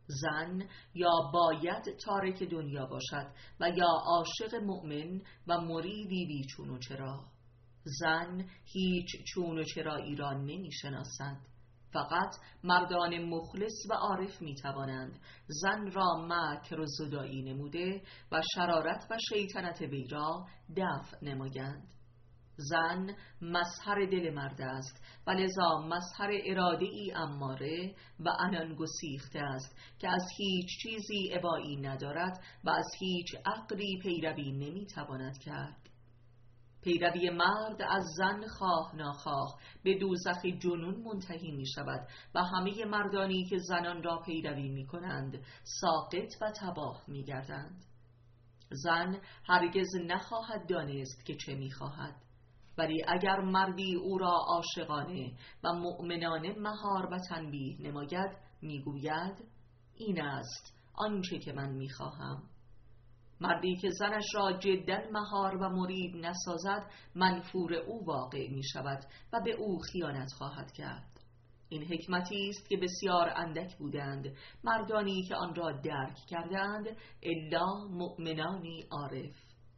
زن یا باید تارک دنیا باشد و یا عاشق مؤمن و مریدی بی چون و چرا. زن هیچ چون و چرایی را نمی شناسد. فقط مردان مخلص و عارف می توانند زن را مکر و زدایی نموده و شرارت و شیطنت وی را دفع نمایند. زن مظهر دل مرد است و لذا مظهر اراده ای اماره و عنان گسیخته است که از هیچ چیزی ابایی ندارد و از هیچ عقلی پیروی نمی تواند کرد. پیروی مرد از زن خواه ناخواه به دوزخ جنون منتهی می شود و همه مردانی که زنان را پیروی می کنند ساقط و تباه می گردند. زن هرگز نخواهد دانست که چه می خواهد، ولی اگر مردی او را عاشقانه و مؤمنانه مهار و تنبیه نماید میگوید این است آنچه که من میخواهم. مردی که زنش را جدا مهار و مرید نسازد منفور او واقع می شود و به او خیانت خواهد کرد. این حکمتی است که بسیار اندک بودند مردانی که آن را درک کردند الا مؤمنانی عارف.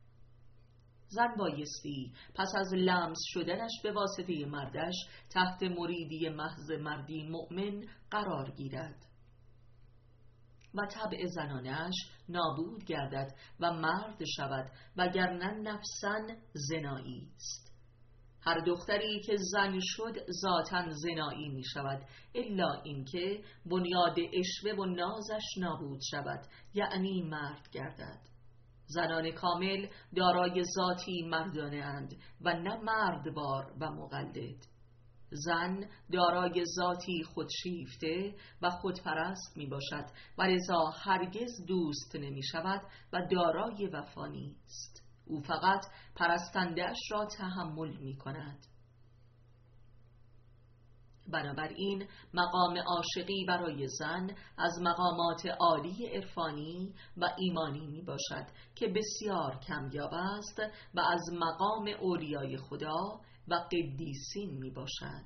زن بایستی پس از لمس شدنش به واسطه مردش تحت مریدی محض مردی مؤمن قرار گیرد و طبع زنانش نابود گردد و مرد شود، وگرنه نفساً زنایی است. هر دختری که زن شد ذاتاً زنایی می شود الا اینکه بنیاد عشوه و نازش نابود شود، یعنی مرد گردد. زنان کامل دارای ذاتی مردانه اند و نه مردبار و مقلد. زن دارای ذاتی خودشیفته و خودپرست می باشد و لذا هرگز دوست نمی شود و دارای وفا نیست. او فقط پرستنده‌اش را تحمل می کند. بنابراین مقام عاشقی برای زن از مقامات عالی عرفانی و ایمانی می باشد که بسیار کمیاب است و از مقام اولیای خدا و قدیسین می باشد.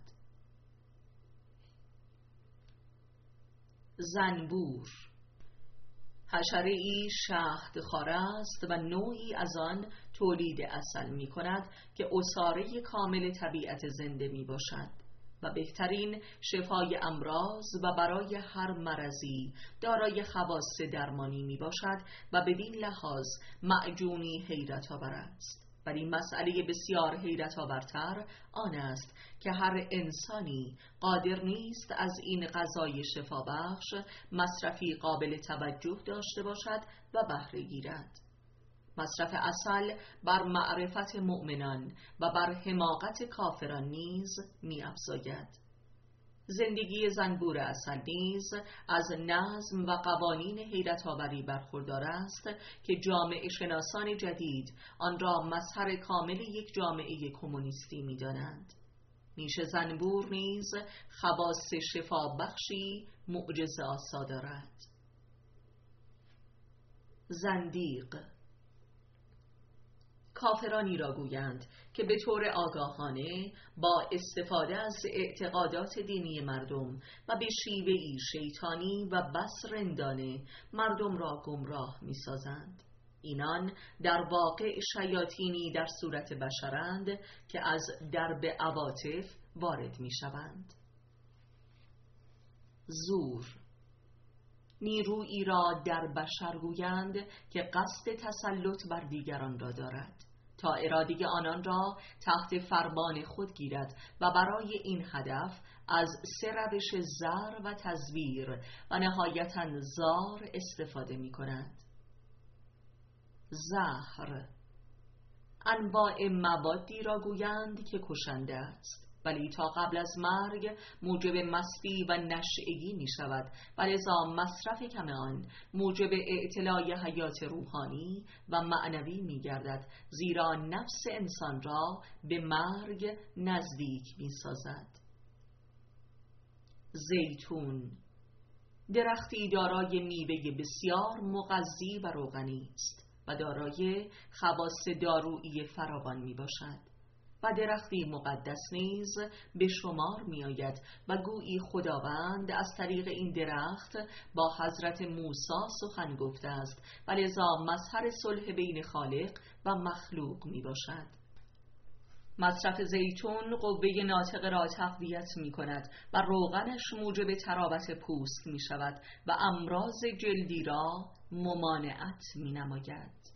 زنبور حشره‌ای شهدخوار است و نوعی از آن تولید عسل می کند که عصاره کامل طبیعت زنده می باشد و بهترین شفای امراض و برای هر مرضی دارای خواص درمانی می باشد و بدین لحاظ معجونی حیرت آور است. ولی مسئله بسیار حیرت آورتر آن است که هر انسانی قادر نیست از این غذای شفابخش مصرفی قابل توجه داشته باشد و بهره گیرد. مصرف عسل بر معرفت مؤمنان و بر حماقت کافران نیز می‌افزاید. زندگی زنبور عسل نیز از نظم و قوانین حیرت‌آوری برخوردار است که جامعه شناسان جدید آن را مظهر کامل یک جامعه کمونیستی می‌دانند. نیش زنبور نیز خواص شفابخشی معجزه‌آسا دارد. زندیق کافرانی را گویند که به طور آگاهانه با استفاده از اعتقادات دینی مردم و به شیوهی شیطانی و بس رندانه مردم را گمراه می سازند. اینان در واقع شیاطینی در صورت بشرند که از درب عواطف وارد می شوند. زور نیرویی را در بشر گویند که قصد تسلط بر دیگران را دارد تا اراده آنان را تحت فرمان خود گیرد و برای این هدف از سه روش زر و تزویر و نهایتاً زار استفاده می کند. زهر انواع موادی را گویند که کشنده است، ولی تا قبل از مرگ موجب مستی و نشئگی می شود و لذا مصرف کم آن موجب اعتلای حیات روحانی و معنوی می گردد، زیرا نفس انسان را به مرگ نزدیک می سازد. زیتون درختی دارای میوه بسیار مغذی و روغنی است و دارای خواص دارویی فراوان می باشد و درختی مقدس نیز به شمار می آید و گویی خداوند از طریق این درخت با حضرت موسی سخن گفته است و لذا مظهر صلح بین خالق و مخلوق می باشد. مصرف زیتون قوه ناطقه را تقویت می کند و روغنش موجب تراوت پوست می شود و امراض جلدی را ممانعت می نماید.